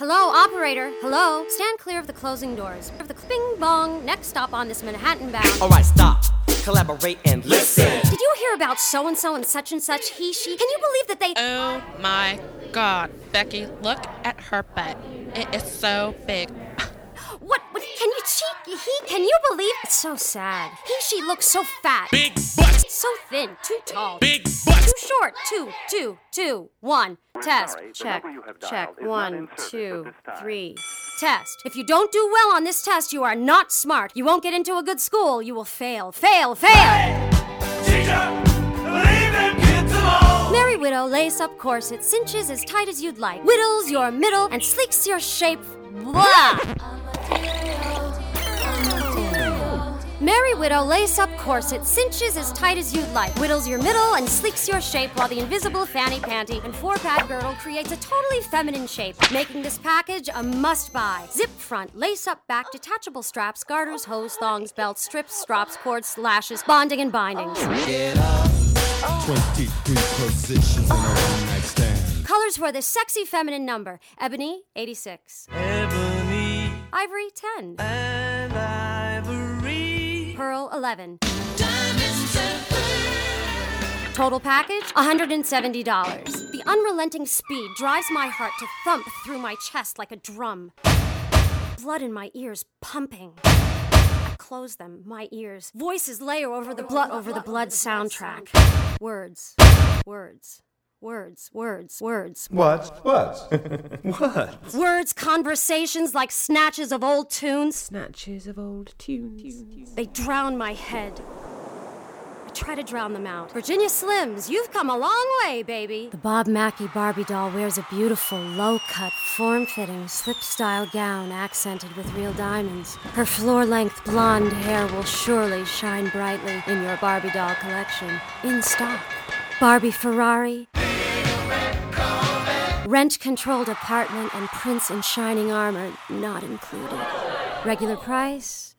Hello, operator. Hello. Stand clear of the closing doors. Of the bing bong. Next stop on this Manhattan bound. Alright, stop. Collaborate and listen. Did you hear about so-and-so and such, he, she? Can you believe that they... Oh my God, Becky, look at her butt. It is so big. What can you can you believe? It's so sad. He, she looks so fat. Big butts. So thin, too tall. Big butts. Too short. Two, one. Test. Check. 1, 2, 3. Test. If you don't do well on this test, you are not smart. You won't get into a good school. You will fail. Hey, teacher, leave them kids alone. Merry Widow lace-up corset cinches as tight as you'd like. Whittles your middle and sleeks your shape. Blah! Merry Widow lace-up corset cinches as tight as you'd like. Whittles your middle and sleeks your shape while the invisible fanny panty and 4-pad girdle creates a totally feminine shape, making this package a must-buy. Zip front, lace-up back, detachable straps, garters, hose, thongs, belts, strips, strops, cords, lashes, bonding and bindings. Get up. 23 positions in a one-night stand. Colors for this sexy feminine number. Ebony, 86. Ebony Ivory, 10. and ivory. Pearl, 11. Total package, $170. The unrelenting speed drives my heart to thump through my chest like a drum. Blood in my ears pumping. I close them, my ears. Voices layer over the blood soundtrack. Words. What? Words, conversations like snatches of old tunes. They drown my head. I try to drown them out. Virginia Slims, you've come a long way, baby. The Bob Mackie Barbie doll wears a beautiful, low-cut, form-fitting, slip-style gown accented with real diamonds. Her floor-length blonde hair will surely shine brightly in your Barbie doll collection. In stock. Barbie Ferrari. Rent-controlled apartment and prince in shining armor not included. Regular price,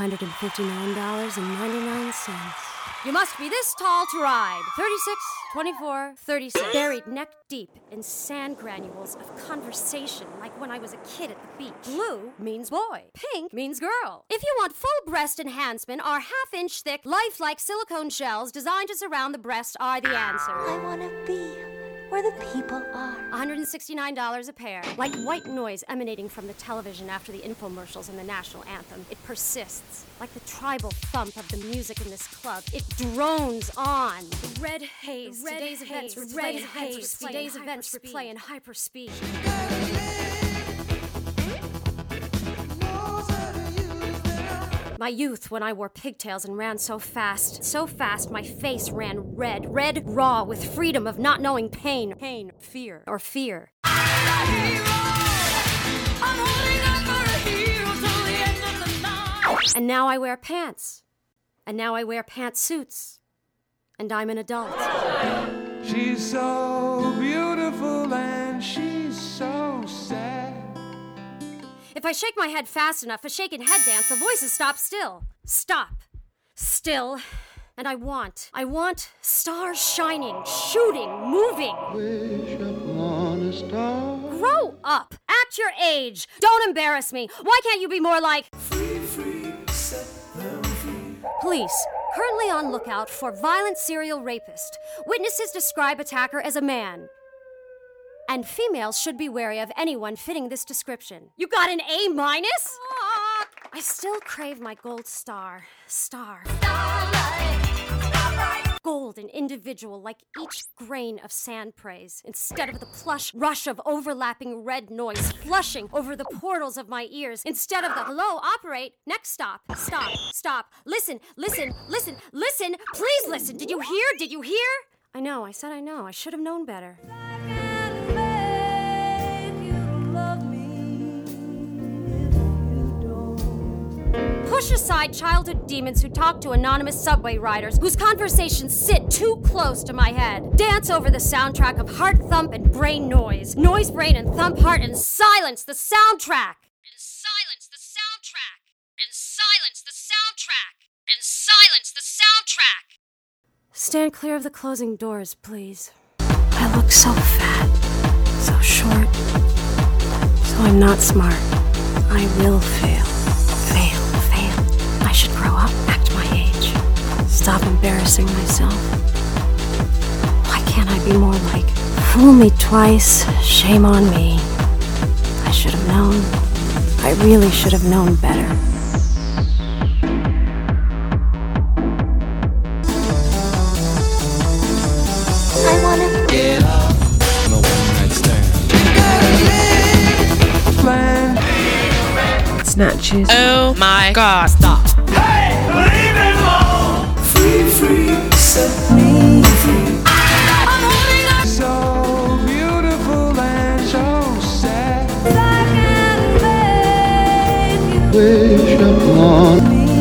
$259.99. You must be this tall to ride. 36, 24, 36. Buried neck deep in sand granules of conversation like when I was a kid at the beach. Blue means boy. Pink means girl. If you want full breast enhancement, our half-inch thick, lifelike silicone shells designed to surround the breast are the answer. I want to be where the people are. $169 a pair. Like white noise emanating from the television after the infomercials and the national anthem. It persists. Like the tribal thump of the music in this club. It drones on. The red haze. Today's events replay in hyperspeed. My youth, when I wore pigtails and ran so fast my face ran red raw with freedom of not knowing pain, fear. And now I wear pants. And now I wear pantsuits. And I'm an adult. She's so beautiful and she's so sad. If I shake my head fast enough, a shaken head dance, the voices stop still. Stop. Still. And I want stars shining, shooting, moving. Wish upon a star. Grow up. Act your age. Don't embarrass me. Why can't you be more like... Free, set them free. Police, currently on lookout for violent serial rapist. Witnesses describe attacker as a man. And females should be wary of anyone fitting this description. You got an A-? I still crave my gold star. Gold and individual like each grain of sand praise, instead of the plush rush of overlapping red noise flushing over the portals of my ears, instead of the hello, operate, next stop, stop, listen, please listen, did you hear? I know, I said I know, I should have known better. Push aside childhood demons who talk to anonymous subway riders whose conversations sit too close to my head. Dance over the soundtrack of heart thump and brain noise. Noise, brain, and thump heart, and silence the soundtrack. Stand clear of the closing doors, please. I look so fat, so short, so I'm not smart. I will fail. Fail, fail. I should grow up, act my age. Stop embarrassing myself. Why can't I be more like, fool me twice, shame on me. I should have known. I really should have known better. I wanna Get up. No one night stand. Snatches. Oh my God. Stop. Hey, leave it alone. Free, free, set me free. So beautiful and so sad. Wish upon me.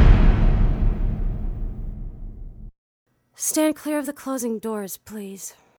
Stand clear of the closing doors, please.